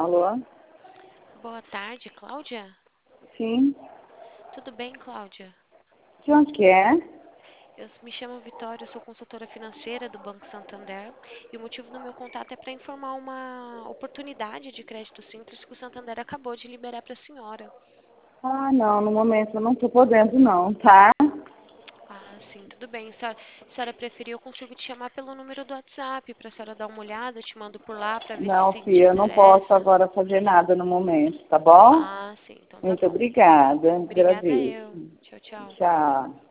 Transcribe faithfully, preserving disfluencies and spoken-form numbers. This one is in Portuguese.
Alô? Boa tarde, Cláudia? Sim. Tudo bem, Cláudia? De onde que é? Eu me chamo Vitória, eu sou consultora financeira do Banco Santander e o motivo do meu contato é para informar uma oportunidade de crédito simples que o Santander acabou de liberar para a senhora. Ah, não, no momento eu não tô podendo não, tá? Ah, sim, tudo bem. Se a se a senhora preferir, eu consigo te chamar pelo número do WhatsApp para a senhora dar uma olhada, eu te mando por lá para ver Não, se te filha, eu não posso interessa. agora fazer nada no momento, tá bom? Ah, sim, então tá Muito bom. obrigada, Obrigada agradeço. eu. Tchau, tchau. Tchau.